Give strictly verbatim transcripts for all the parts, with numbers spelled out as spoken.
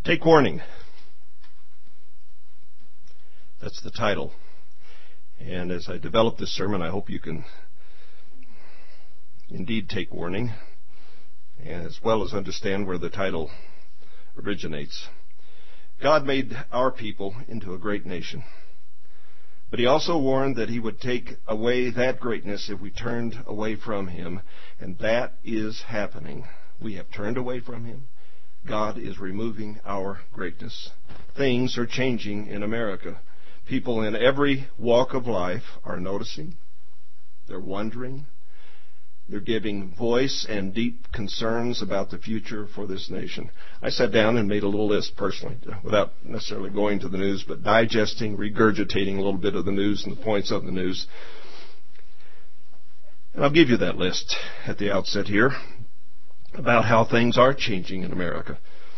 Take warning. That's the title. And as I develop this sermon, I hope you can indeed take warning, as well as understand where the title originates. God made our people into a great nation, but He also warned that He would take away that greatness if we turned away from Him, and that is happening. We have turned away from Him. God is removing our greatness. Things are changing in America. People in every walk of life are noticing. They're wondering. They're giving voice and deep concerns about the future for this nation. I sat down and made a little list personally, without necessarily going to the news, but digesting, regurgitating a little bit of the news and the points of the news. And I'll give you that list at the outset here about how things are changing in America.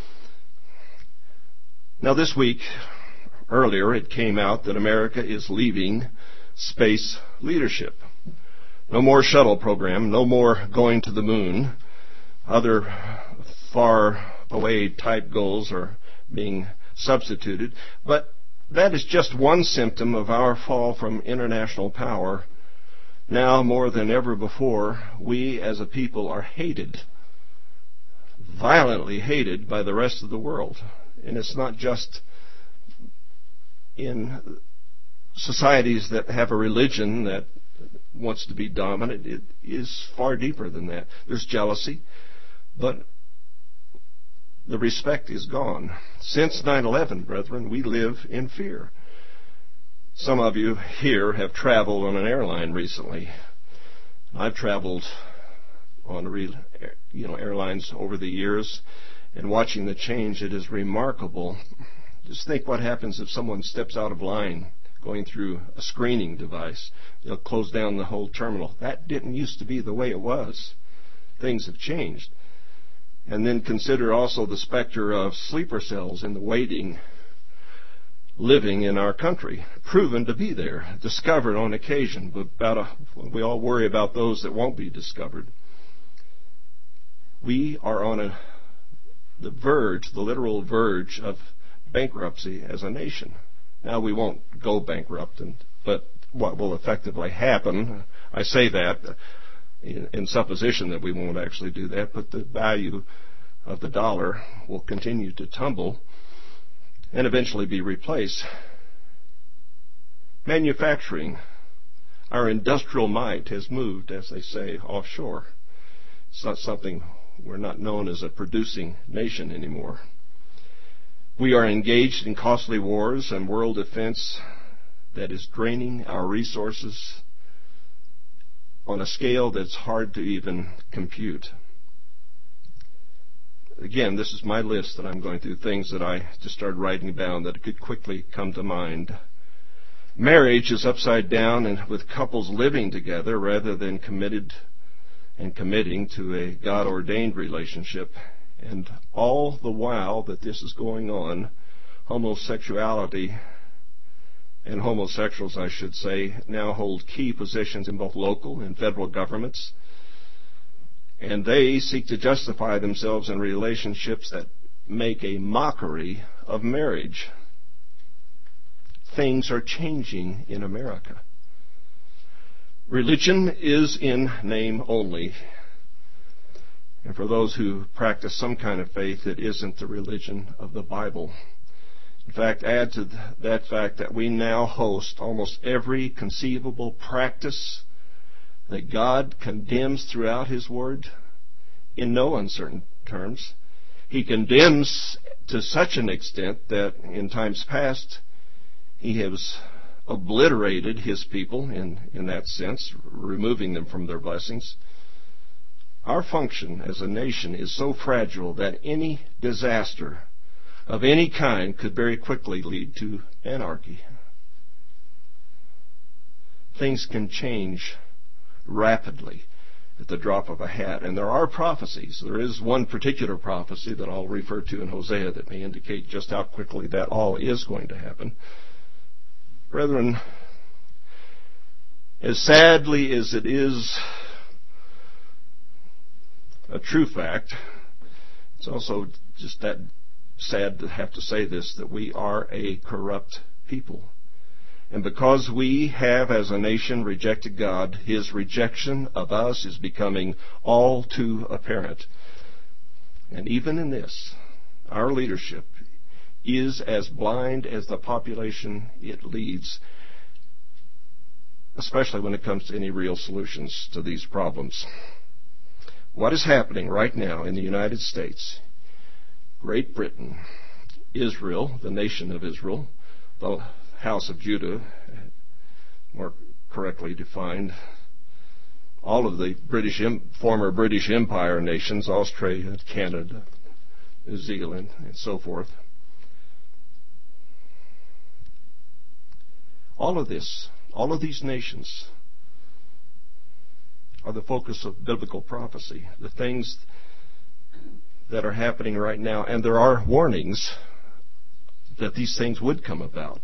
Now this week, earlier, it came out that America is leaving space leadership. No more shuttle program, no more going to the moon. Other far away type goals are being substituted. But that is just one symptom of our fall from international power. Now more than ever before, we as a people are hated, violently hated by the rest of the world. And it's not just in societies that have a religion that wants to be dominant. It is far deeper than that. There's jealousy, but the respect is gone. Since nine eleven, brethren, we live in fear. Some of you here have traveled on an airline recently. I've traveled on real, you know, airlines over the years, and watching the change, it is remarkable. Just think what happens if someone steps out of line going through a screening device. They'll close down the whole terminal. That didn't used to be the way it was. Things have changed. And then consider also the specter of sleeper cells in the waiting, living in our country, proven to be there, discovered on occasion, but about a, we all worry about those that won't be discovered. We are on a, the verge, the literal verge of bankruptcy as a nation. Now we won't go bankrupt, and, but what will effectively happen, I say that in, in supposition that we won't actually do that, but the value of the dollar will continue to tumble and eventually be replaced. Manufacturing, our industrial might has moved, as they say, offshore. It's not something, we're not known as a producing nation anymore. We are engaged in costly wars and world defense that is draining our resources on a scale that's hard to even compute. Again, this is my list that I'm going through, things that I just started writing down that could quickly come to mind. Marriage is upside down, and with couples living together rather than committed and committing to a God-ordained relationship. And all the while that this is going on, homosexuality and homosexuals, I should say, now hold key positions in both local and federal governments. And they seek to justify themselves in relationships that make a mockery of marriage. Things are changing in America. Religion is in name only. And for those who practice some kind of faith, it isn't the religion of the Bible. In fact, add to that fact that we now host almost every conceivable practice that God condemns throughout His Word in no uncertain terms. He condemns to such an extent that in times past He has obliterated His people in, in that sense, removing them from their blessings. Our function as a nation is so fragile that any disaster of any kind could very quickly lead to anarchy. Things can change rapidly at the drop of a hat. And there are prophecies. There is one particular prophecy that I'll refer to in Hosea that may indicate just how quickly that all is going to happen. Brethren, as sadly as it is a true fact, it's also just that sad to have to say this, that we are a corrupt people. And because we have, as a nation, rejected God, His rejection of us is becoming all too apparent. And even in this, our leadership is as blind as the population it leads, especially when it comes to any real solutions to these problems. What is happening right now in the United States, Great Britain, Israel, the nation of Israel, the house of Judah, more correctly defined, all of the British, former British Empire nations, Australia, Canada, New Zealand, and so forth. All of this, all of these nations are the focus of biblical prophecy, the things that are happening right now, and there are warnings that these things would come about.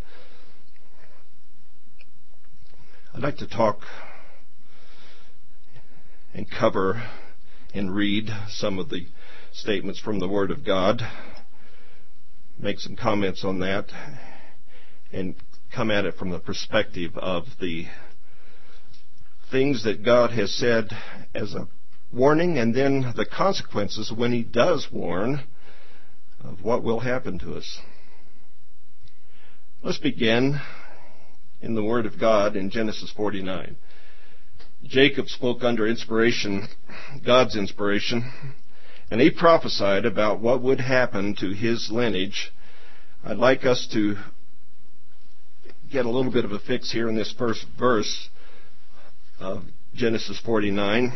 I'd like to talk and cover and read some of the statements from the Word of God, make some comments on that, and come at it from the perspective of the things that God has said as a warning, and then the consequences when He does warn of what will happen to us. Let's begin in the Word of God in Genesis forty-nine. Jacob spoke under inspiration, God's inspiration, and he prophesied about what would happen to his lineage. I'd like us to get a little bit of a fix here in this first verse of Genesis forty-nine.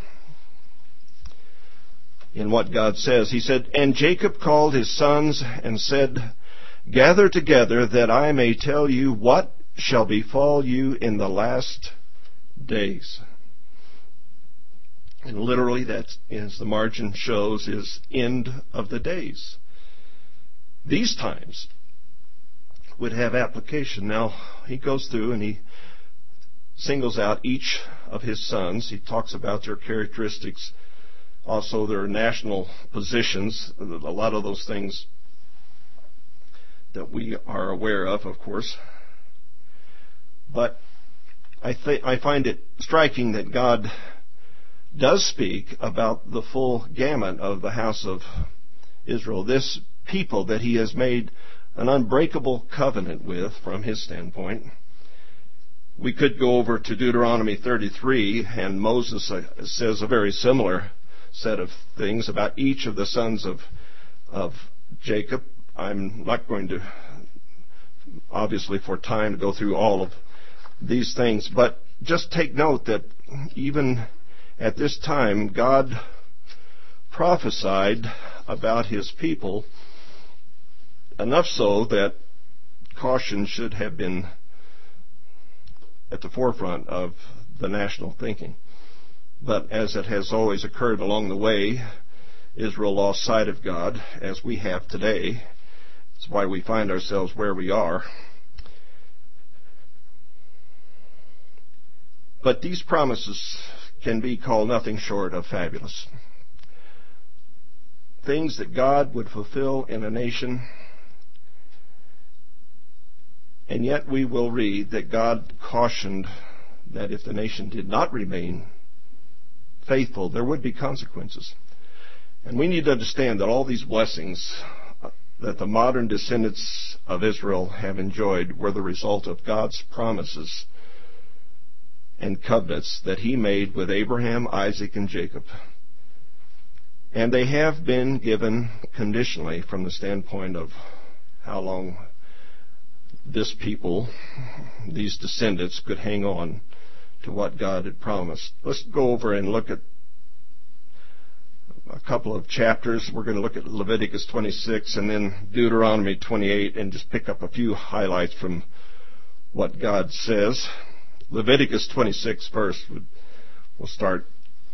In what God says, He said, "And Jacob called his sons and said, Gather together that I may tell you what shall befall you in the last days." And literally, that, as the margin shows, is end of the days. These times would have application. Now, he goes through and he singles out each of his sons. He talks about their characteristics, also their national positions, a lot of those things that we are aware of, of course. But I, th- I find it striking that God does speak about the full gamut of the house of Israel, this people that He has made an unbreakable covenant with from His standpoint. We could go over to Deuteronomy thirty-three, and Moses says a very similar set of things about each of the sons of, of Jacob. I'm not going to, obviously for time, to go through all of these things, but just take note that even at this time, God prophesied about His people, enough so that caution should have been at the forefront of the national thinking. But as it has always occurred along the way, Israel lost sight of God, as we have today. That's why we find ourselves where we are. But these promises can be called nothing short of fabulous. Things that God would fulfill in a nation, and yet we will read that God cautioned that if the nation did not remain faithful, there would be consequences. And we need to understand that all these blessings that the modern descendants of Israel have enjoyed were the result of God's promises and covenants that He made with Abraham, Isaac, and Jacob. And they have been given conditionally from the standpoint of how long this people, these descendants, could hang on to what God had promised. Let's go over and look at a couple of chapters. We're going to look at Leviticus twenty-six and then Deuteronomy twenty-eight and just pick up a few highlights from what God says. Leviticus twenty-six first. We'll start.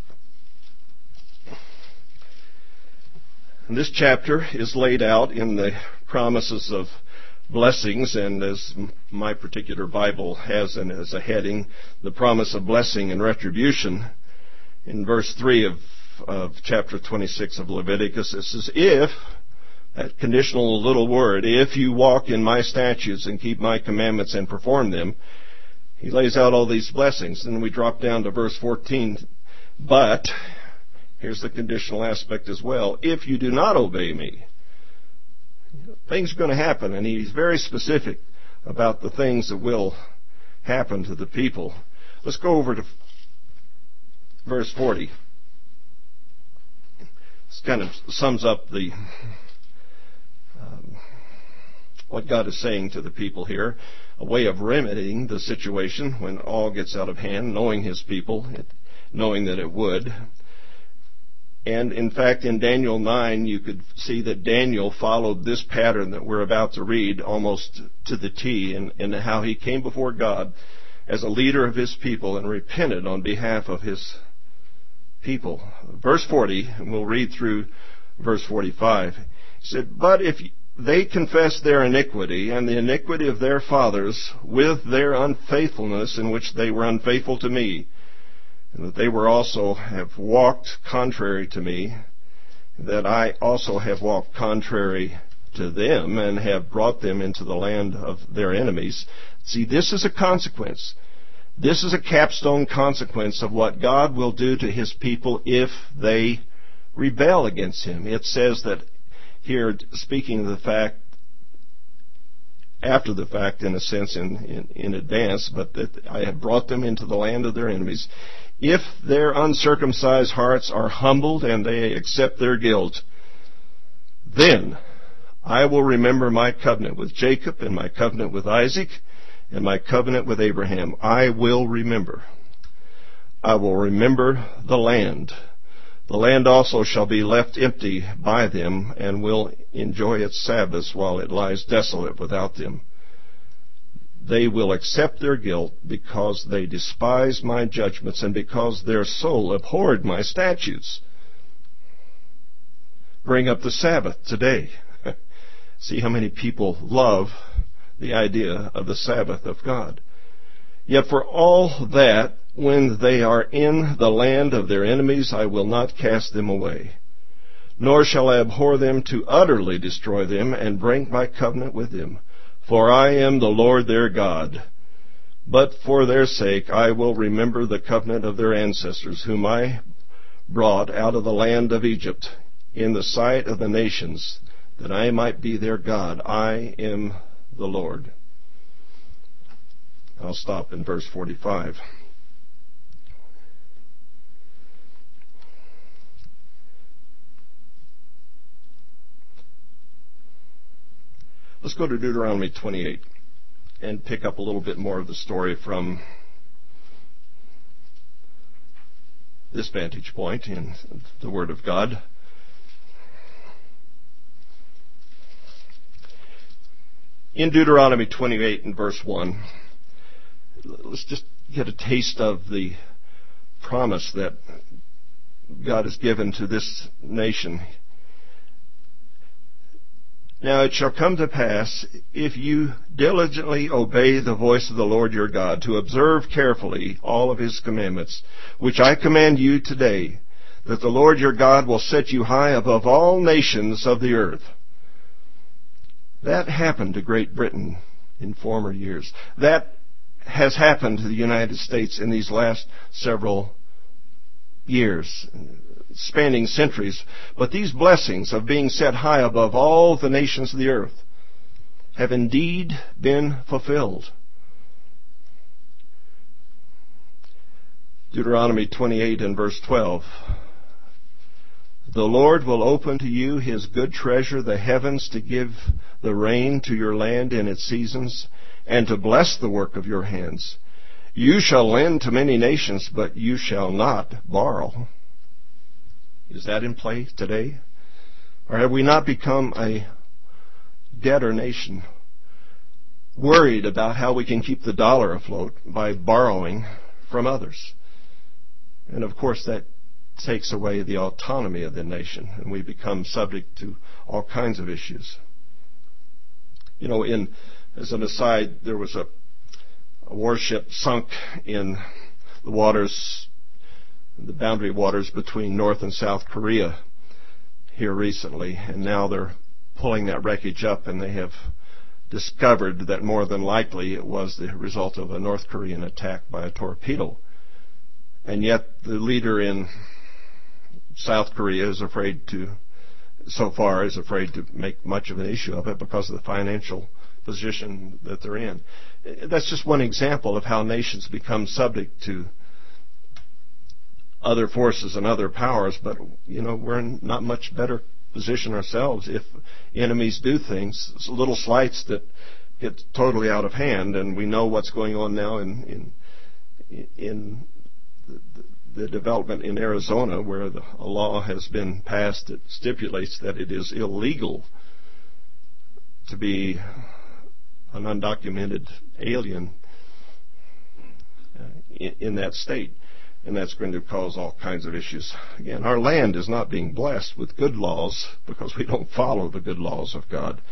And this chapter is laid out in the promises of blessings, and as my particular Bible has and as a heading, the promise of blessing and retribution. In verse three of, of chapter twenty-six of Leviticus, it says, "If That conditional little word, if you walk in my statutes and keep my commandments and perform them, he lays out all these blessings. And then we drop down to verse fourteen. But, here's the conditional aspect as well, if you do not obey me, things are going to happen. And he's very specific about the things that will happen to the people. Let's go over to verse forty. This kind of sums up the um, what God is saying to the people here, a way of remedying the situation when all gets out of hand, knowing his people, knowing that it would. And in fact, in Daniel nine, you could see that Daniel followed this pattern that we're about to read almost to the T in, in how he came before God as a leader of his people and repented on behalf of his people. Verse forty, and we'll read through verse forty-five. He said, but if they confess their iniquity and the iniquity of their fathers with their unfaithfulness in which they were unfaithful to me, and that they were also have walked contrary to me, that I also have walked contrary to them and have brought them into the land of their enemies. See, this is a consequence. This is a capstone consequence of what God will do to his people if they rebel against him. It says that here, speaking of the fact, after the fact, in a sense, in, in, in advance, but that I have brought them into the land of their enemies. If their uncircumcised hearts are humbled and they accept their guilt, then I will remember my covenant with Jacob and my covenant with Isaac and my covenant with Abraham. I will remember. I will remember the land. The land also shall be left empty by them and will enjoy its Sabbaths while it lies desolate without them. They will accept their guilt because they despise my judgments and because their soul abhorred my statutes. Bring up the Sabbath today. See how many people love the idea of the Sabbath of God. Yet for all that, when they are in the land of their enemies, I will not cast them away, nor shall I abhor them to utterly destroy them and break my covenant with them. For I am the Lord their God. But for their sake I will remember the covenant of their ancestors, whom I brought out of the land of Egypt in the sight of the nations, that I might be their God. I am the Lord. I'll stop in verse forty-five. Let's go to Deuteronomy twenty-eight and pick up a little bit more of the story from this vantage point in the Word of God. In Deuteronomy twenty-eight and verse one, let's just get a taste of the promise that God has given to this nation. Now it shall come to pass, if you diligently obey the voice of the Lord your God, to observe carefully all of his commandments, which I command you today, that the Lord your God will set you high above all nations of the earth. That happened to Great Britain in former years. That has happened to the United States in these last several years, spanning centuries. But these blessings of being set high above all the nations of the earth have indeed been fulfilled. Deuteronomy twenty-eight and verse twelve. The Lord will open to you his good treasure, the heavens, to give the rain to your land in its seasons, and to bless the work of your hands. You shall lend to many nations, but you shall not borrow. Is that in play today? Or have we not become a debtor nation, worried about how we can keep the dollar afloat by borrowing from others? And of course that takes away the autonomy of the nation, and we become subject to all kinds of issues. You know, in as an aside, there was a, a warship sunk in the waters, the boundary waters between North and South Korea here recently, and now they're pulling that wreckage up, and they have discovered that more than likely it was the result of a North Korean attack by a torpedo. And yet the leader in South Korea is afraid to, so far, is afraid to make much of an issue of it because of the financial position that they're in. That's just one example of how nations become subject to other forces and other powers, but, you know, we're in not much better position ourselves if enemies do things, little slights that get totally out of hand. And we know what's going on now in in, in the, the development in Arizona, where the, a law has been passed that stipulates that it is illegal to be an undocumented alien uh, in, in that state. And that's going to cause all kinds of issues. Again, our land is not being blessed with good laws because we don't follow the good laws of God.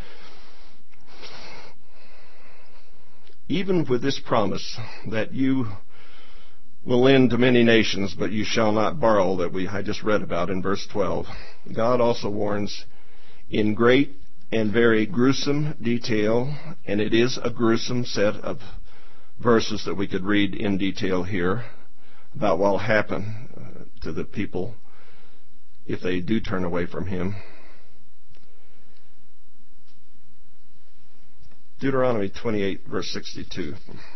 Even with this promise that you will lend to many nations, but you shall not borrow, that we I just read about in verse twelve, God also warns in great and very gruesome detail, and it is a gruesome set of verses that we could read in detail here, about what will happen uh, to the people if they do turn away from Him. Deuteronomy twenty-eight, verse sixty-two.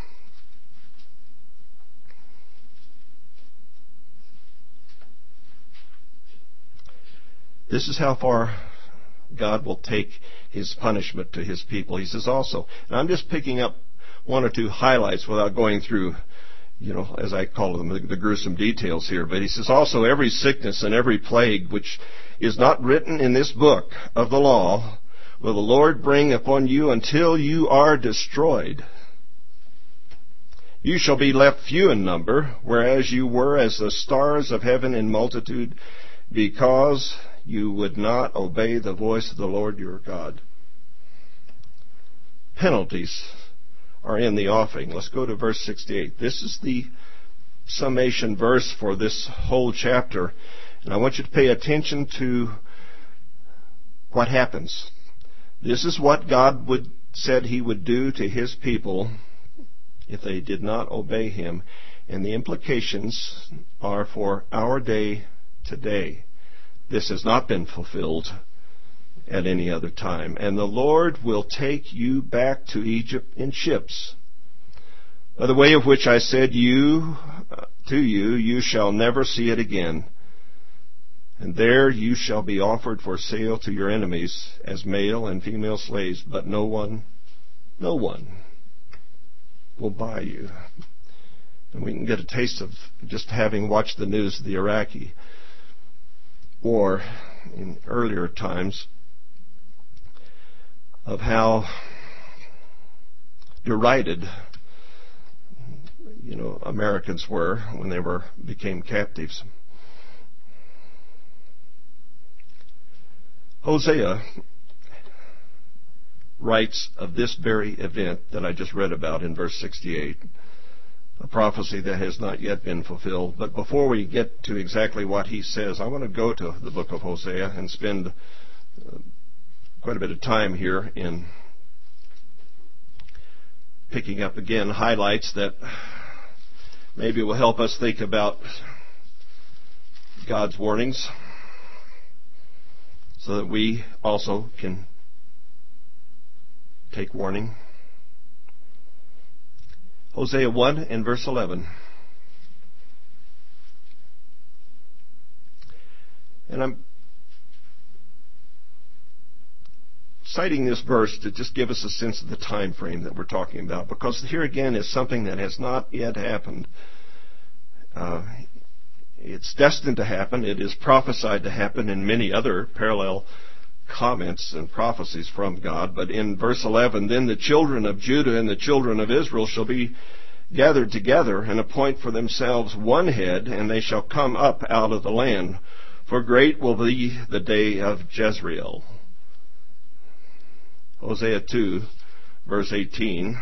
This is how far God will take His punishment to His people. He says also, and I'm just picking up one or two highlights without going through, you know, as I call them, the, the gruesome details here. But he says, also every sickness and every plague which is not written in this book of the law will the Lord bring upon you until you are destroyed. You shall be left few in number, whereas you were as the stars of heaven in multitude, because you would not obey the voice of the Lord your God. Penalties are in the offing. Let's go to verse sixty-eight. This is the summation verse for this whole chapter. And I want you to pay attention to what happens. This is what God would said He would do to His people if they did not obey Him. And the implications are for our day today. This has not been fulfilled at any other time. And the Lord will take you back to Egypt in ships, by the way of which I said you uh, to you, you shall never see it again. And there you shall be offered for sale to your enemies as male and female slaves, but no one, no one will buy you. And we can get a taste of just having watched the news of the Iraqi war in earlier times, of how derided, you know, Americans were when they were became captives. Hosea writes of this very event that I just read about in verse sixty-eight, a prophecy that has not yet been fulfilled. But before we get to exactly what he says, I want to go to the book of Hosea and spend uh, quite a bit of time here in picking up again highlights that maybe will help us think about God's warnings, so that we also can take warning. Hosea one and verse eleven. And I'm citing this verse to just give us a sense of the time frame that we're talking about, because here again is something that has not yet happened. Uh, it's destined to happen. It is prophesied to happen in many other parallel comments and prophecies from God. But in verse eleven, then the children of Judah and the children of Israel shall be gathered together and appoint for themselves one head, and they shall come up out of the land. For great will be the day of Jezreel. Hosea two, verse eighteen,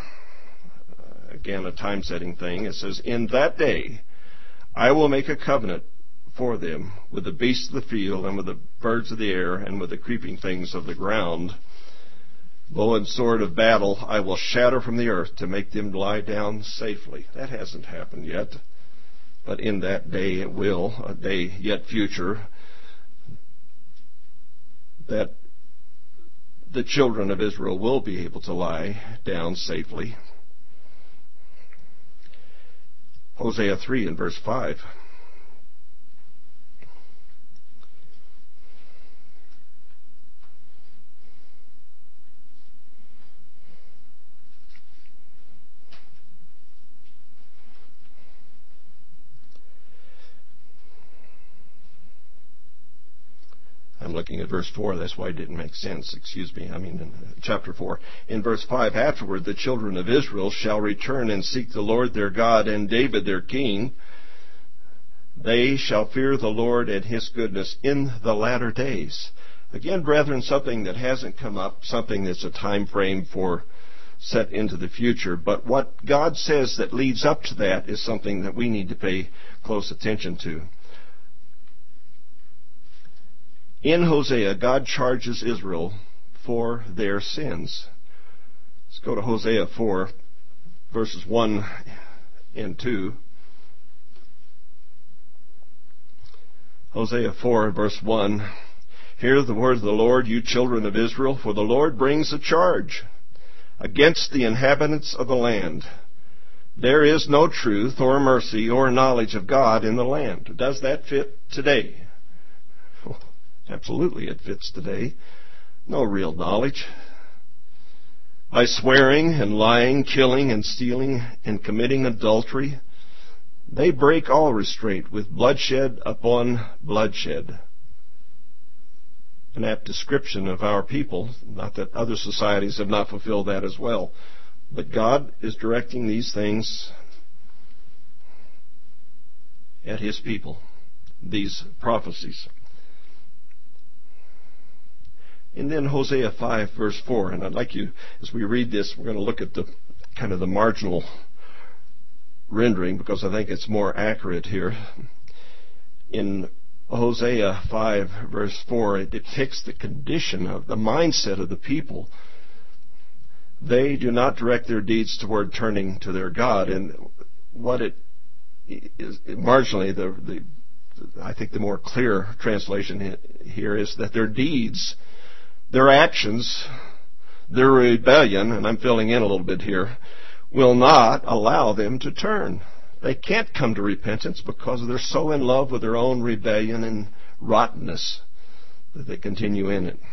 again a time-setting thing. It says, in that day I will make a covenant for them, with the beasts of the field, and with the birds of the air, and with the creeping things of the ground. Bow and sword of battle I will shatter from the earth to make them lie down safely. That hasn't happened yet, but in that day it will, a day yet future, that the children of Israel will be able to lie down safely. Hosea three and verse five. I'm looking at verse four. That's why it didn't make sense. Excuse me. I mean, in chapter four. In verse five, afterward, the children of Israel shall return and seek the Lord their God and David their king. They shall fear the Lord and his goodness in the latter days. Again, brethren, something that hasn't come up, something that's a time frame for set into the future. But what God says that leads up to that is something that we need to pay close attention to. In Hosea, God charges Israel for their sins. Let's go to Hosea four, verses one and two. Hosea four, verse one. Hear the word of the Lord, you children of Israel, for the Lord brings a charge against the inhabitants of the land. There is no truth or mercy or knowledge of God in the land. Does that fit today? Absolutely, it fits today. No real knowledge. By swearing and lying, killing and stealing and committing adultery, they break all restraint with bloodshed upon bloodshed. An apt description of our people, not that other societies have not fulfilled that as well, but God is directing these things at His people, these prophecies. And then Hosea five, verse four, and I'd like you, as we read this, we're going to look at the kind of the marginal rendering because I think it's more accurate here. In Hosea five, verse four, it depicts the condition of the mindset of the people. They do not direct their deeds toward turning to their God, and what it is marginally, the, the I think the more clear translation here is that their deeds, their actions, their rebellion, and I'm filling in a little bit here, will not allow them to turn. They can't come to repentance because they're so in love with their own rebellion and rottenness that they continue in it.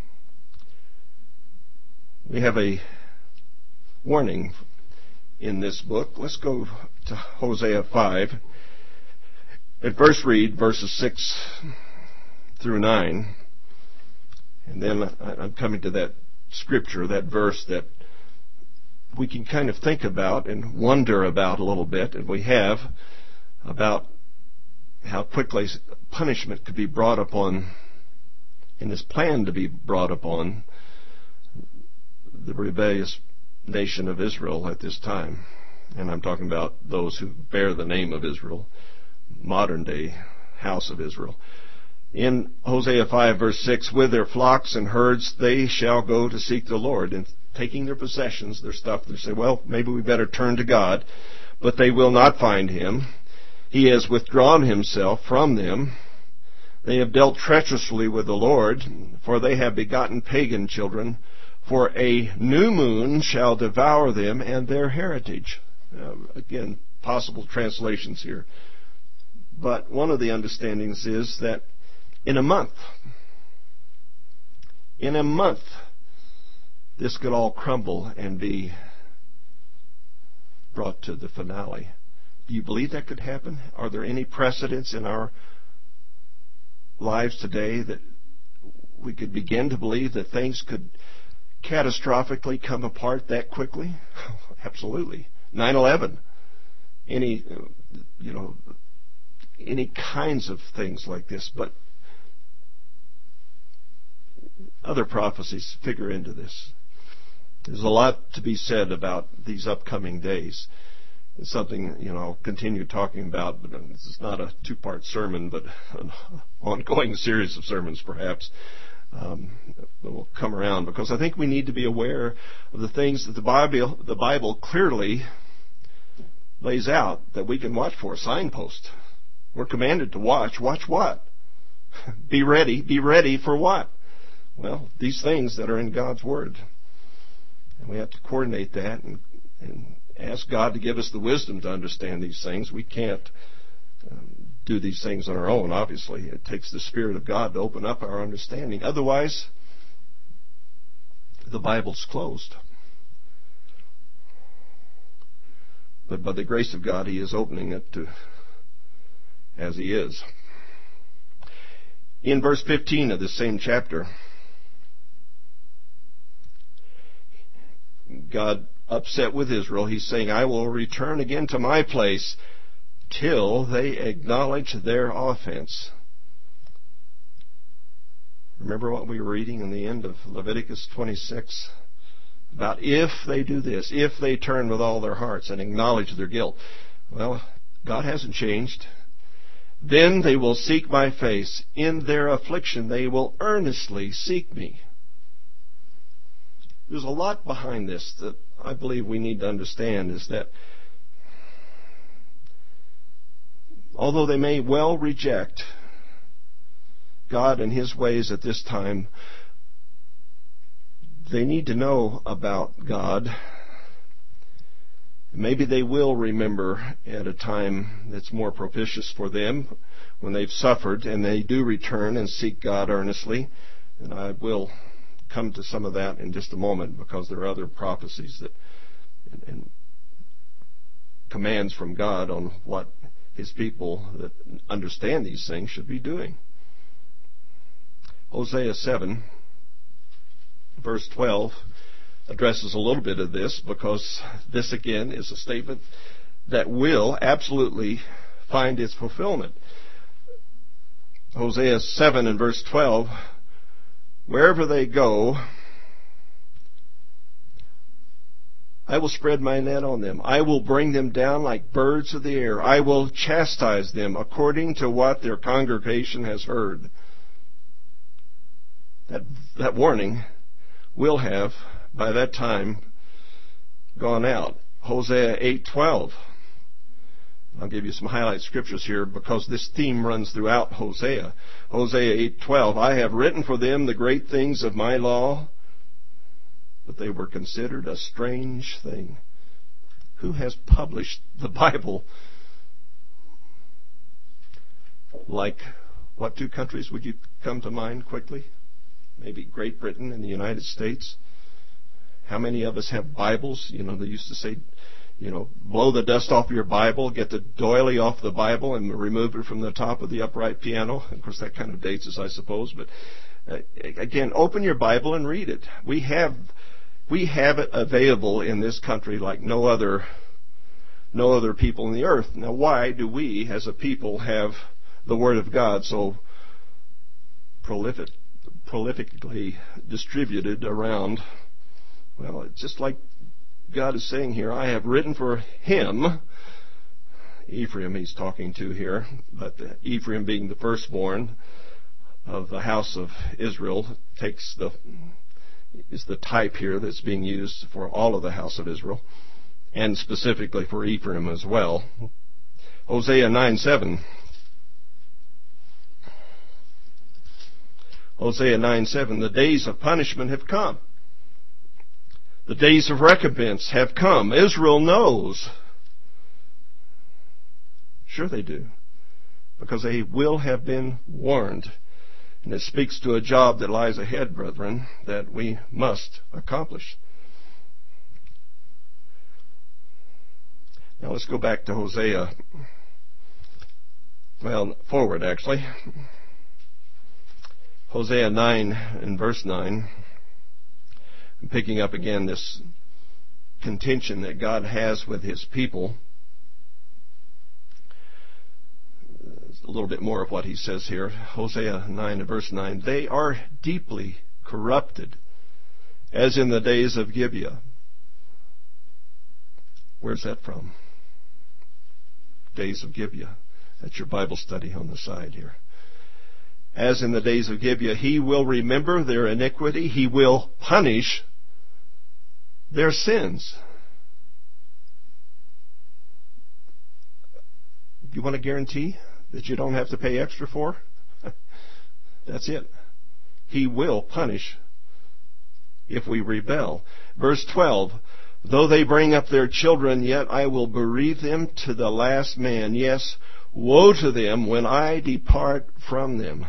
We have a warning in this book. Let's go to Hosea five. At first read verses six through nine. And then I'm coming to that scripture, that verse that we can kind of think about and wonder about a little bit, and we have, about how quickly punishment could be brought upon, and is planned to be brought upon, the rebellious nation of Israel at this time. And I'm talking about those who bear the name of Israel, modern day house of Israel. In Hosea five, verse six, with their flocks and herds they shall go to seek the Lord. And taking their possessions, their stuff, they say, well, maybe we better turn to God. But they will not find Him. He has withdrawn Himself from them. They have dealt treacherously with the Lord, for they have begotten pagan children. For a new moon shall devour them and their heritage. Uh, again, possible translations here. But one of the understandings is that in a month, in a month, this could all crumble and be brought to the finale. Do you believe that could happen? Are there any precedents in our lives today that we could begin to believe that things could catastrophically come apart that quickly? Absolutely. nine eleven. Any, you know, any kinds of things like this. But other prophecies figure into this. There's a lot to be said about these upcoming days. It's something, you know, I'll continue talking about, but this is not a two-part sermon, but an ongoing series of sermons, perhaps. Um, but we'll come around, because I think we need to be aware of the things that the Bible, the Bible clearly lays out that we can watch for. Signpost. We're commanded to watch. Watch what? Be ready. Be ready for what? Well, these things that are in God's Word. And we have to coordinate that and, and ask God to give us the wisdom to understand these things. We can't um, do these things on our own, obviously. It takes the Spirit of God to open up our understanding. Otherwise, the Bible's closed. But by the grace of God, He is opening it to as He is. In verse fifteen of this same chapter, God, upset with Israel, He's saying, I will return again to my place till they acknowledge their offense. Remember what we were reading in the end of Leviticus twenty-six? About if they do this, if they turn with all their hearts and acknowledge their guilt. Well, God hasn't changed. Then they will seek my face. In their affliction they will earnestly seek me. There's a lot behind this that I believe we need to understand, is that although they may well reject God and His ways at this time, they need to know about God. Maybe they will remember at a time that's more propitious for them, when they've suffered, and they do return and seek God earnestly. And I will come to some of that in just a moment, because there are other prophecies that and, and commands from God on what His people that understand these things should be doing. Hosea seven, verse twelve, addresses a little bit of this, because this again is a statement that will absolutely find its fulfillment. Hosea seven and verse twelve, wherever they go, I will spread my net on them. I will bring them down like birds of the air. I will chastise them according to what their congregation has heard. That, that warning will have, by that time, gone out. Hosea eight twelve. I'll give you some highlight scriptures here, because this theme runs throughout Hosea. Hosea eight twelve. I have written for them the great things of my law, but they were considered a strange thing. Who has published the Bible? Like what two countries would you come to mind quickly? Maybe Great Britain and the United States. How many of us have Bibles? You know, they used to say, you know, blow the dust off your Bible, get the doily off the Bible, and remove it from the top of the upright piano. Of course, that kind of dates us, I suppose. But uh, again, open your Bible and read it. We have we have it available in this country like no other no other people on the earth. Now, why do we, as a people, have the Word of God so prolific, prolifically distributed around? Well, it's just like God is saying here, I have written for him, Ephraim he's talking to here, but Ephraim being the firstborn of the house of Israel takes the is the type here that's being used for all of the house of Israel, and specifically for Ephraim as well. Hosea nine seven. Hosea nine seven. The days of punishment have come. The days of recompense have come. Israel knows. Sure they do. Because they will have been warned. And it speaks to a job that lies ahead, brethren, that we must accomplish. Now let's go back to Hosea. Well, forward actually. Hosea nine and verse nine. I'm picking up again this contention that God has with His people. A little bit more of what He says here. Hosea nine and verse nine. They are deeply corrupted, as in the days of Gibeah. Where's that from? days of Gibeah. That's your Bible study on the side here. As in the days of Gibeah, he will remember their iniquity. He will punish their sins. You want a guarantee that you don't have to pay extra for? That's it. He will punish if we rebel. Verse twelve, though they bring up their children, yet I will bereave them to the last man. Yes, woe to them when I depart from them.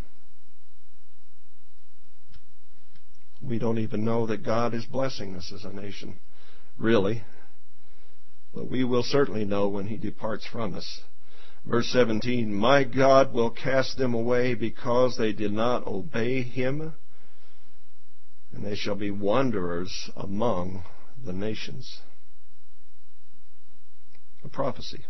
We don't even know that God is blessing us as a nation, really. But we will certainly know when He departs from us. Verse seventeen, my God will cast them away because they did not obey Him, and they shall be wanderers among the nations. A prophecy.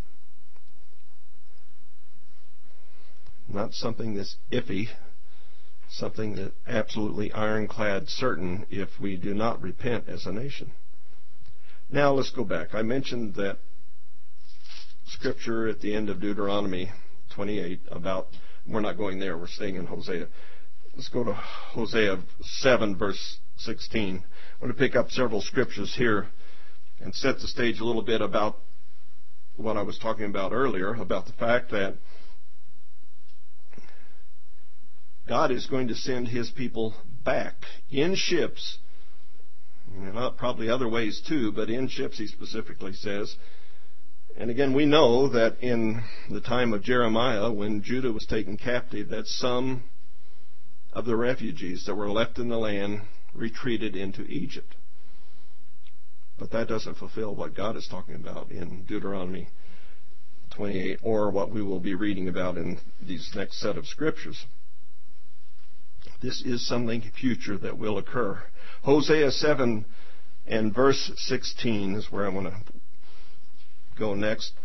Not something that's iffy, something that absolutely ironclad certain if we do not repent as a nation. Now let's go back. I mentioned that scripture at the end of Deuteronomy twenty-eight about, we're not going there, we're staying in Hosea. Let's go to Hosea seven, verse sixteen. I want to pick up several scriptures here and set the stage a little bit about what I was talking about earlier, about the fact that God is going to send His people back in ships, and probably other ways too, but in ships He specifically says. And again, we know that in the time of Jeremiah, when Judah was taken captive, that some of the refugees that were left in the land retreated into Egypt. But that doesn't fulfill what God is talking about in Deuteronomy twenty-eight, or what we will be reading about in these next set of scriptures. This is something future that will occur. Hosea seven and verse sixteen is where I want to go next.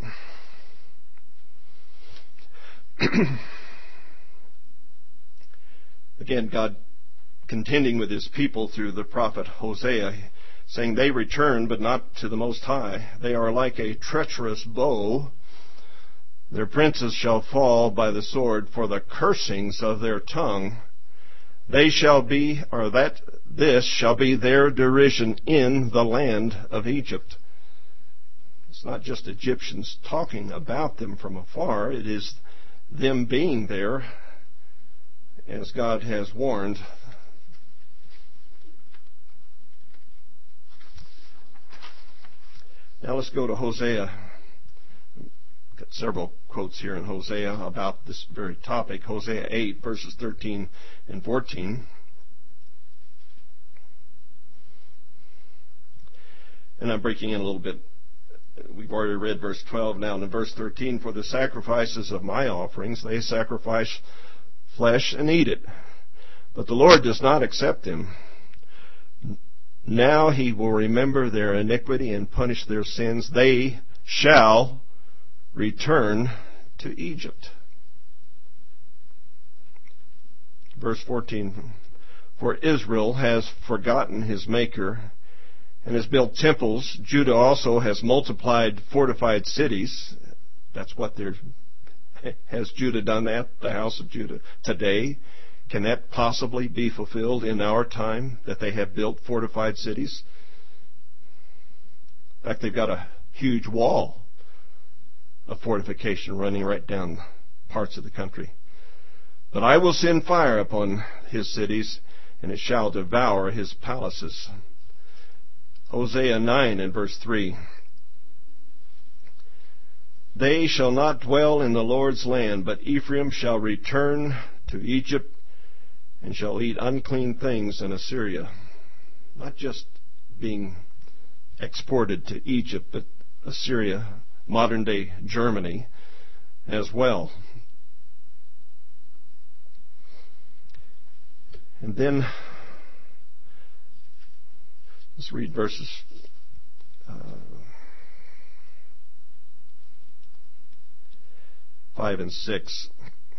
Again, God contending with His people through the prophet Hosea, saying, they return, but not to the Most High. They are like a treacherous bow. Their princes shall fall by the sword for the cursings of their tongue. They shall be, or that this shall be their derision in the land of Egypt. It's not just Egyptians talking about them from afar. It is them being there, as God has warned. Now let's go to Hosea. I've got several quotes here in Hosea about this very topic. Hosea eight, verses thirteen and fourteen. And I'm breaking in a little bit. We've already read verse twelve now. And in verse thirteen, for the sacrifices of my offerings, they sacrifice flesh and eat it. But the Lord does not accept them. Now He will remember their iniquity and punish their sins. They shall return to Egypt. Verse fourteen, for Israel has forgotten his Maker and has built temples. Judah also has multiplied fortified cities. That's what they're... Has Judah done that, the house of Judah, today? Can that possibly be fulfilled in our time, that they have built fortified cities? In fact, they've got a huge wall of fortification running right down parts of the country. But I will send fire upon his cities, and it shall devour his palaces. Hosea nine and verse three. They shall not dwell in the Lord's land, but Ephraim shall return to Egypt and shall eat unclean things in Assyria. Not just being exported to Egypt, but Assyria, modern day Germany, as well. And then let's read verses uh, five and six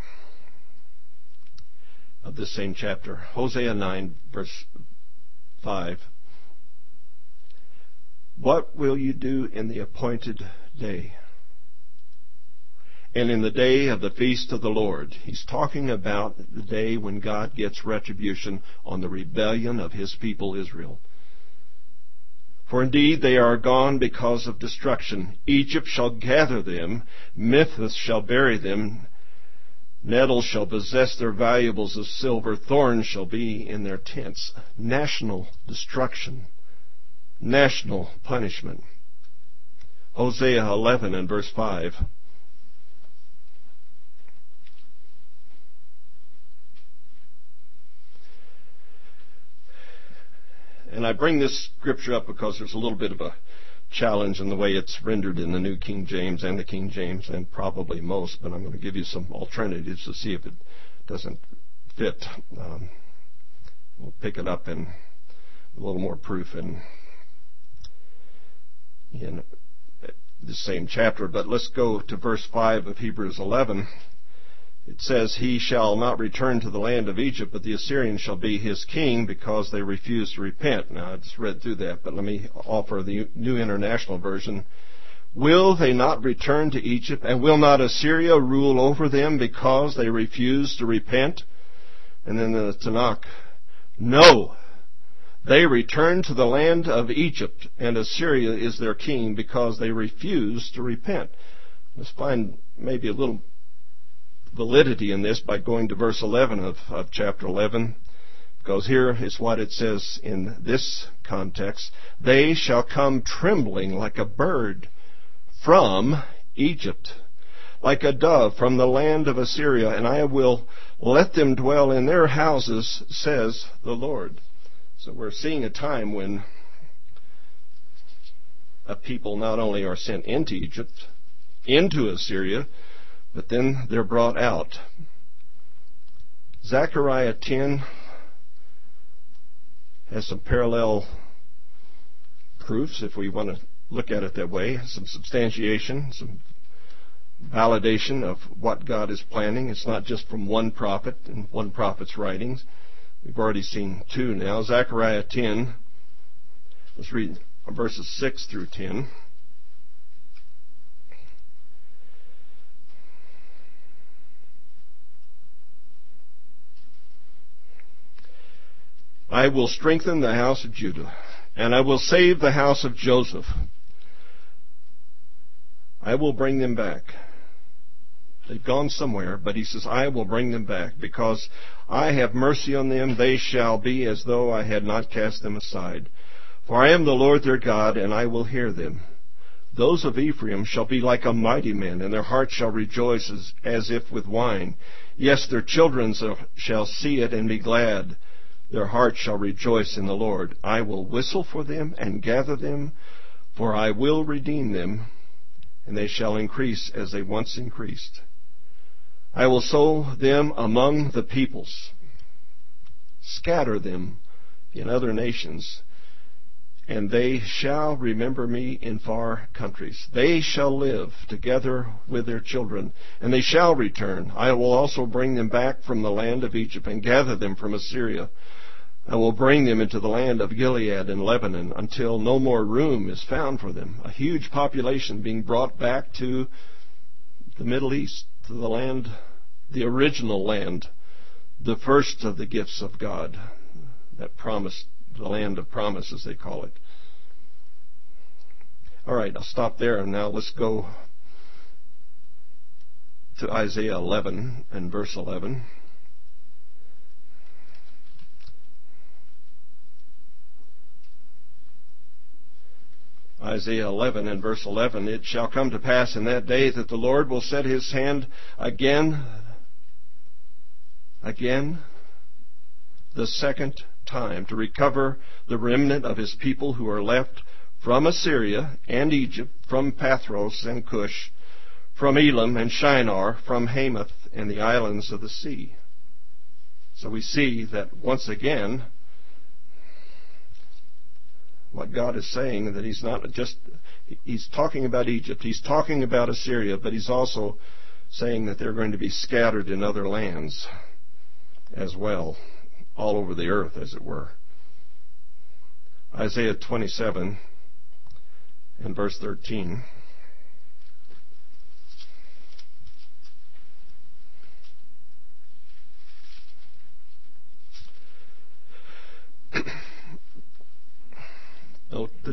of this same chapter. Hosea nine, verse five. What will you do in the appointed day? and in the day of the feast of the Lord. He's talking about the day when God gets retribution on the rebellion of His people Israel. For indeed they are gone because of destruction. Egypt shall gather them, Memphis shall bury them, nettles shall possess their valuables of silver, thorns shall be in their tents. National destruction, national punishment. Hosea eleven and verse five. And I bring this scripture up because there's a little bit of a challenge in the way it's rendered in the New King James and the King James, and probably most, but I'm going to give you some alternatives to see if it doesn't fit. Um, we'll pick it up in a little more proof in, in the same chapter. But let's go to verse five of Hebrews eleven. It says, He shall not return to the land of Egypt, but the Assyrian shall be his king, because they refuse to repent. Now, I just read through that, but let me offer the New International Version. Will they not return to Egypt, and will not Assyria rule over them because they refuse to repent? And then the Tanakh, no, they return to the land of Egypt, and Assyria is their king because they refuse to repent. Let's find maybe a little validity in this by going to verse eleven of, of chapter eleven, because here is what it says in this context. They shall come trembling like a bird from Egypt, like a dove from the land of Assyria, and I will let them dwell in their houses, says the Lord. So we're seeing a time when a people not only are sent into Egypt, into Assyria, but then they're brought out. Zechariah ten has some parallel proofs, if we want to look at it that way, some substantiation, some validation of what God is planning. It's not just from one prophet and one prophet's writings. We've already seen two now. Zechariah ten, let's read verses six through ten. I will strengthen the house of Judah, and I will save the house of Joseph. I will bring them back. They've gone somewhere, but he says, I will bring them back, because I have mercy on them. They shall be as though I had not cast them aside. For I am the Lord their God, and I will hear them. Those of Ephraim shall be like a mighty man, and their heart shall rejoice as, as if with wine. Yes, their children shall see it and be glad. Their heart shall rejoice in the Lord. I will whistle for them and gather them, for I will redeem them, and they shall increase as they once increased. I will sow them among the peoples, scatter them in other nations, and they shall remember me in far countries. They shall live together with their children, and they shall return. I will also bring them back from the land of Egypt and gather them from Assyria. I will bring them into the land of Gilead and Lebanon until no more room is found for them. A huge population being brought back to the Middle East, to the land, the original land, the first of the gifts of God, that promise, the land of promise as they call it. All right, I'll stop there, and now let's go to Isaiah eleven and verse eleven. Isaiah eleven and verse eleven, it shall come to pass in that day that the Lord will set his hand again, again, the second time, to recover the remnant of his people who are left from Assyria and Egypt, from Pathros and Cush, from Elam and Shinar, from Hamath and the islands of the sea. So we see that once again, what God is saying, that he's not just, he's talking about Egypt, he's talking about Assyria, but he's also saying that they're going to be scattered in other lands as well, all over the earth, as it were. Isaiah twenty-seven and verse thirteen.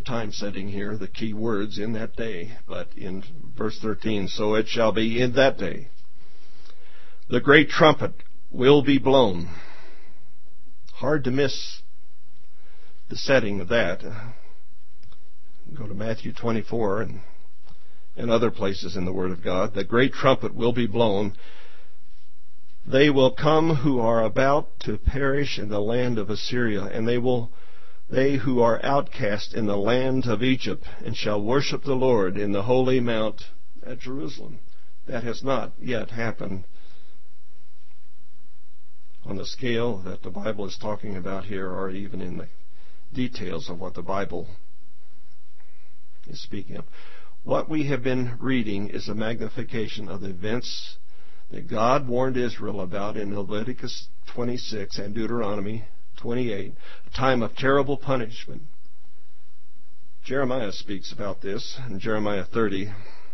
time setting here, the key words, in that day. But in verse thirteen, so it shall be in that day. The great trumpet will be blown. Hard to miss the setting of that. Go to Matthew twenty-four and, and other places in the Word of God. The great trumpet will be blown. They will come who are about to perish in the land of Assyria, and they will they who are outcast in the land of Egypt, and shall worship the Lord in the holy mount at Jerusalem. That has not yet happened on the scale that the Bible is talking about here, or even in the details of what the Bible is speaking of. What we have been reading is a magnification of the events that God warned Israel about in Leviticus twenty-six and Deuteronomy twenty-eight, a time of terrible punishment. Jeremiah speaks about this in Jeremiah thirty.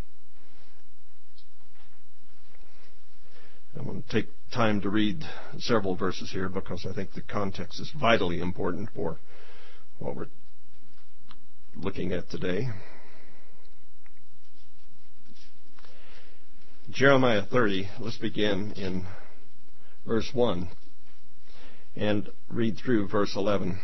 I'm going to take time to read several verses here because I think the context is vitally important for what we're looking at today. Jeremiah thirty, let's begin in verse one and read through verse eleven.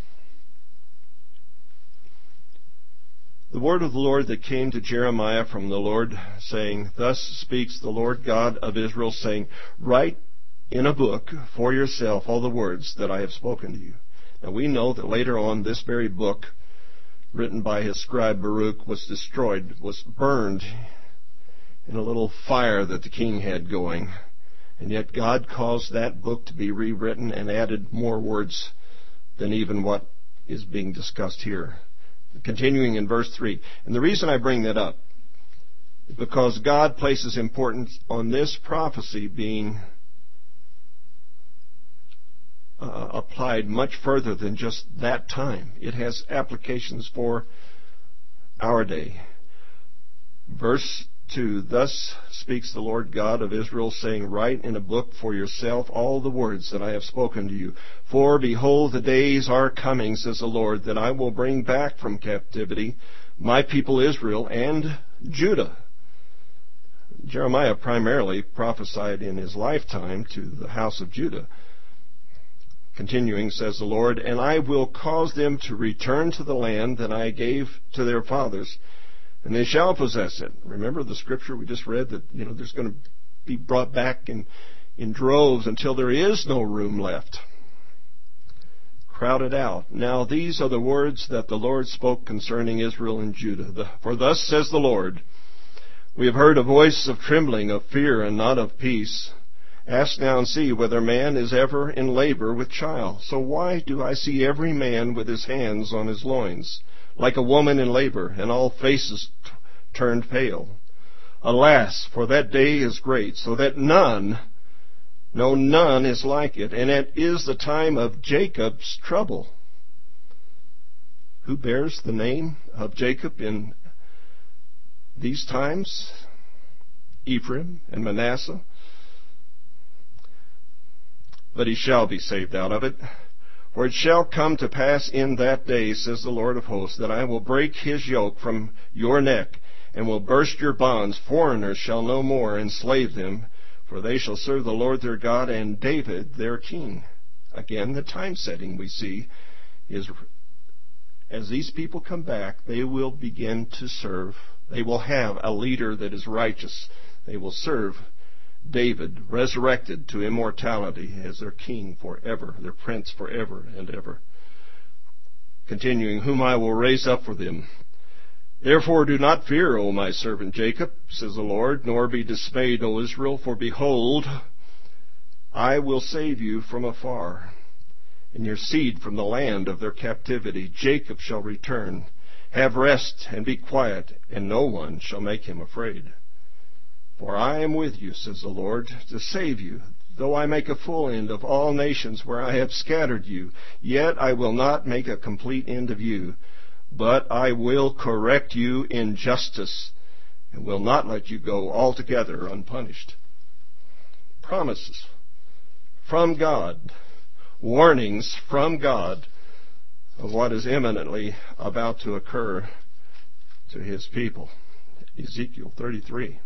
The word of the Lord that came to Jeremiah from the Lord, saying, Thus speaks the Lord God of Israel, saying, Write in a book for yourself all the words that I have spoken to you. Now we know that later on this very book, written by his scribe Baruch, was destroyed, was burned in a little fire that the king had going. And yet God caused that book to be rewritten and added more words than even what is being discussed here. Continuing in verse three. And the reason I bring that up is because God places importance on this prophecy being uh, applied much further than just that time. It has applications for our day. Verse two, Thus speaks the Lord God of Israel, saying, Write in a book for yourself all the words that I have spoken to you. For behold, the days are coming, says the Lord, that I will bring back from captivity my people Israel and Judah. Jeremiah primarily prophesied in his lifetime to the house of Judah. Continuing, says the Lord, And I will cause them to return to the land that I gave to their fathers, and they shall possess it. Remember the scripture we just read that, you know, there's going to be brought back in, in droves until there is no room left. Crowded out. Now these are the words that the Lord spoke concerning Israel and Judah. The, For thus says the Lord, We have heard a voice of trembling, of fear, and not of peace. Ask now and see whether man is ever in labor with child. So why do I see every man with his hands on his loins, like a woman in labor, and all faces t- turned pale? Alas, for that day is great, so that none, no, none is like it, and it is the time of Jacob's trouble. Who bears the name of Jacob in these times? Ephraim and Manasseh. But he shall be saved out of it. For it shall come to pass in that day, says the Lord of hosts, that I will break his yoke from your neck, and will burst your bonds. Foreigners shall no more enslave them, for they shall serve the Lord their God and David their king. Again, the time setting we see is, as these people come back, they will begin to serve. They will have a leader that is righteous. They will serve David, resurrected to immortality, as their king forever, their prince forever and ever. Continuing, whom I will raise up for them. Therefore do not fear, O my servant Jacob, says the Lord, nor be dismayed, O Israel, for behold, I will save you from afar, and your seed from the land of their captivity. Jacob shall return, have rest, and be quiet, and no one shall make him afraid. For I am with you, says the Lord, to save you. Though I make a full end of all nations where I have scattered you, yet I will not make a complete end of you, but I will correct you in justice, and will not let you go altogether unpunished. Promises from God, warnings from God of what is imminently about to occur to his people. Ezekiel thirty-three.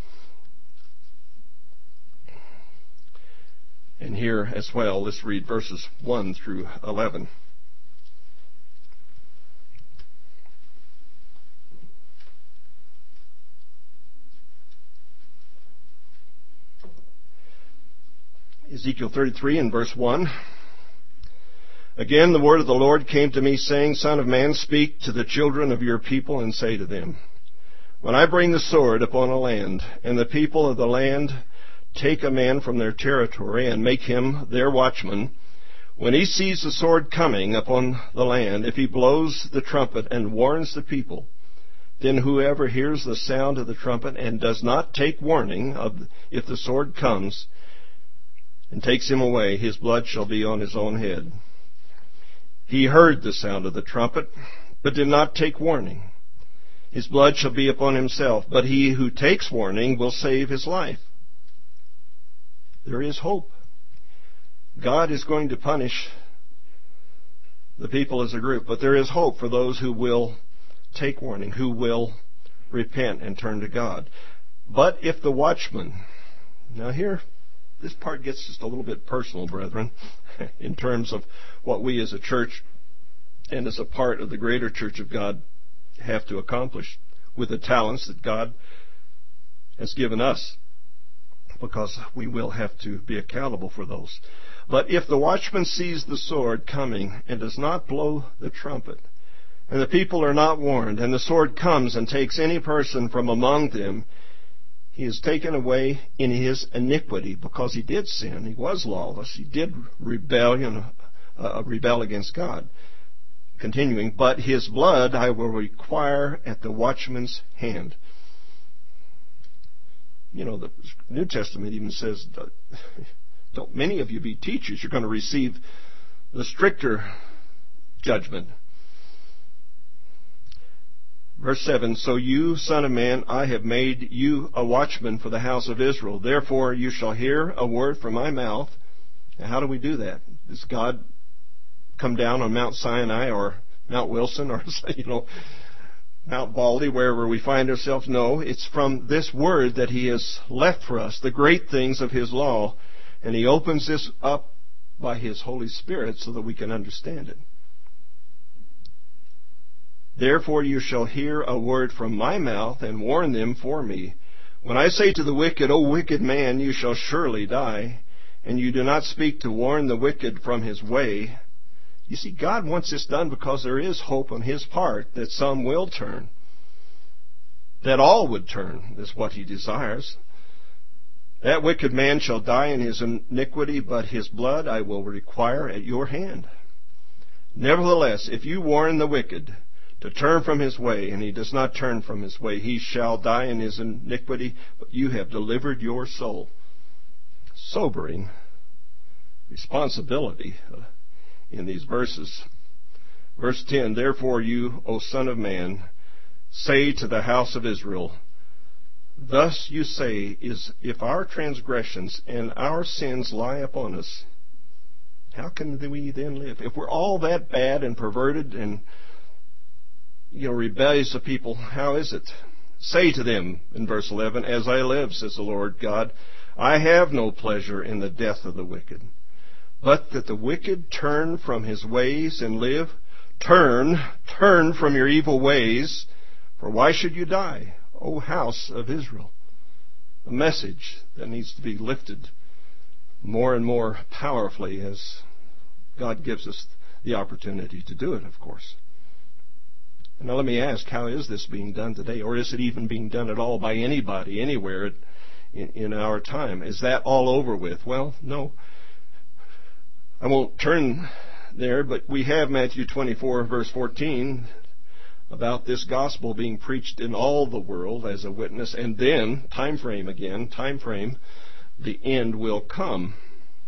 And here as well, let's read verses one through eleven. Ezekiel thirty-three and verse one. Again the word of the Lord came to me, saying, Son of man, speak to the children of your people, and say to them, When I bring the sword upon a land, and the people of the land take a man from their territory, and make him their watchman, when he sees the sword coming upon the land, if he blows the trumpet and warns the people, then whoever hears the sound of the trumpet and does not take warning of if the sword comes and takes him away, his blood shall be on his own head. He heard the sound of the trumpet, but did not take warning. His blood shall be upon himself, but he who takes warning will save his life. There is hope. God is going to punish the people as a group, but there is hope for those who will take warning, who will repent and turn to God. But if the watchman, now here, this part gets just a little bit personal, brethren, in terms of what we as a church and as a part of the greater church of God have to accomplish with the talents that God has given us, because we will have to be accountable for those. But if the watchman sees the sword coming and does not blow the trumpet, and the people are not warned, and the sword comes and takes any person from among them, he is taken away in his iniquity, because he did sin. He was lawless. He did rebellion, uh, rebel against God. Continuing, but his blood I will require at the watchman's hand. You know, the New Testament even says, don't many of you be teachers. You're going to receive the stricter judgment. Verse seven, So you, son of man, I have made you a watchman for the house of Israel. Therefore you shall hear a word from my mouth. Now, how do we do that? Does God come down on Mount Sinai or Mount Wilson or, you know, Mount Baldy, wherever we find ourselves? No, it's from this word that he has left for us, the great things of his law. And he opens this up by his Holy Spirit so that we can understand it. Therefore you shall hear a word from my mouth, and warn them for me. When I say to the wicked, O wicked man, you shall surely die, and you do not speak to warn the wicked from his way. You see, God wants this done because there is hope on his part that some will turn, that all would turn, is what he desires. That wicked man shall die in his iniquity, but his blood I will require at your hand. Nevertheless, if you warn the wicked to turn from his way, and he does not turn from his way, he shall die in his iniquity, but you have delivered your soul. Sobering responsibility in these verses. Verse ten, Therefore you, O son of man, say to the house of Israel, Thus you say, is if our transgressions and our sins lie upon us, how can we then live? If we're all that bad and perverted and you know, rebellious of people, how is it? Say to them, in verse eleven, As I live, says the Lord God, I have no pleasure in the death of the wicked, but that the wicked turn from his ways and live. Turn, turn from your evil ways, for why should you die, O house of Israel? A message that needs to be lifted more and more powerfully as God gives us the opportunity to do it, of course. Now let me ask, how is this being done today? Or is it even being done at all by anybody, anywhere in, in our time? Is that all over with? Well, no. I won't turn there, but we have Matthew twenty-four, verse fourteen, about this gospel being preached in all the world as a witness. And then, time frame again, time frame, the end will come.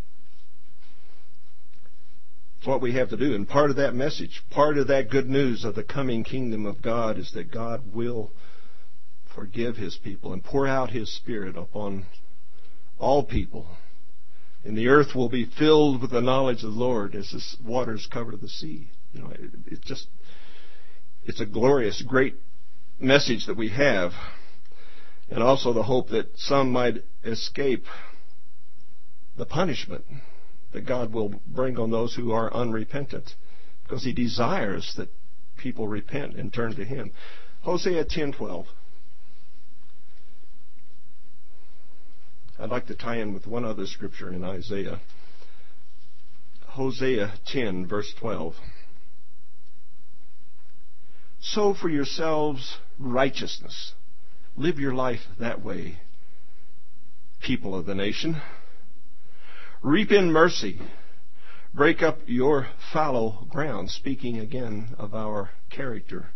It's what we have to do. And part of that message, part of that good news of the coming kingdom of God is that God will forgive his people and pour out his Spirit upon all people. And the earth will be filled with the knowledge of the Lord as the waters cover the sea. You know, it, it's just, it's a glorious, great message that we have. And also the hope that some might escape the punishment that God will bring on those who are unrepentant, because He desires that people repent and turn to Him. Hosea ten twelve. I'd like to tie in with one other scripture in Isaiah. Hosea ten, verse twelve. Sow for yourselves righteousness. Live your life that way, people of the nation. Reap in mercy. Break up your fallow ground. Speaking again of our character,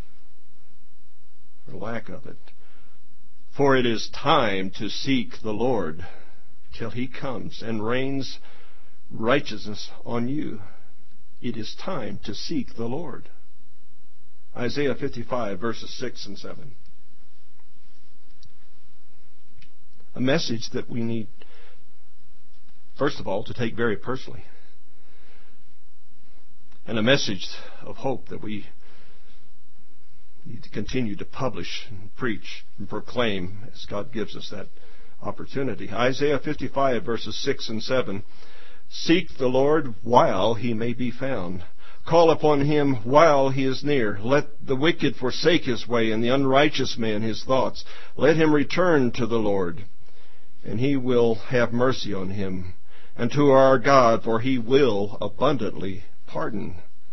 or lack of it. For it is time to seek the Lord till He comes and rains righteousness on you. It is time to seek the Lord. Isaiah fifty-five, verses six and seven. A message that we need, first of all, to take very personally. And a message of hope that we need to continue to publish and preach and proclaim as God gives us that opportunity. Isaiah fifty-five, verses six and seven. Seek the Lord while He may be found. Call upon Him while He is near. Let the wicked forsake his way, and the unrighteous man his thoughts. Let him return to the Lord, and He will have mercy on him, and to our God, for He will abundantly pardon.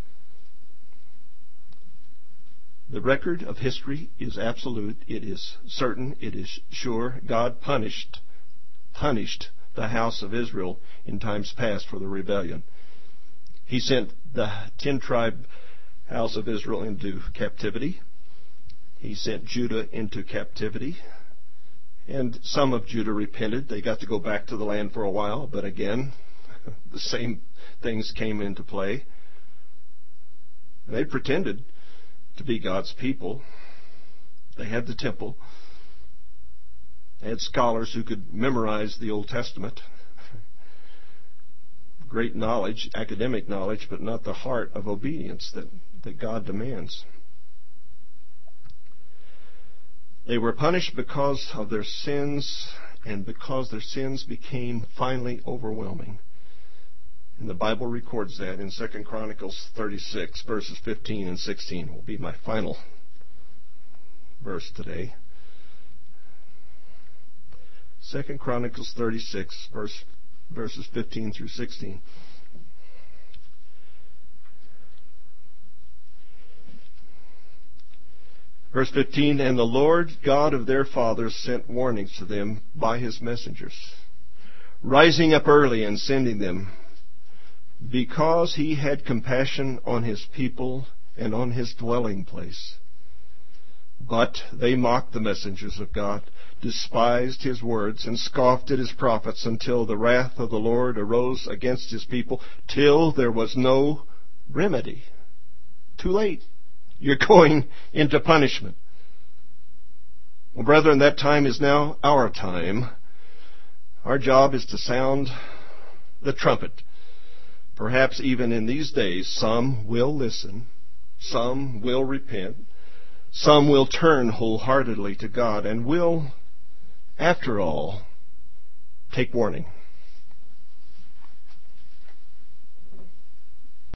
The record of history is absolute. It is certain. It is sure. God punished, punished the house of Israel in times past for the rebellion. He sent the ten-tribe house of Israel into captivity. He sent Judah into captivity. And some of Judah repented. They got to go back to the land for a while, but again, the same things came into play. They pretended to be God's people. They had the temple. They had scholars who could memorize the Old Testament. Great knowledge, academic knowledge, but not the heart of obedience that, that God demands. They were punished because of their sins, and because their sins became finally overwhelming. And the Bible records that in Second Chronicles thirty-six, verses fifteen and sixteen will be my final verse today. Second Chronicles thirty-six, verse, verses fifteen through sixteen. Verse fifteen, and the Lord God of their fathers sent warnings to them by His messengers, rising up early and sending them, because He had compassion on His people and on His dwelling place. But they mocked the messengers of God, despised His words, and scoffed at His prophets, until the wrath of the Lord arose against His people, till there was no remedy. Too late. You're going into punishment. Well, brethren, that time is now our time. Our job is to sound the trumpet. Perhaps even in these days, some will listen, some will repent, some will turn wholeheartedly to God, and will, after all, take warning.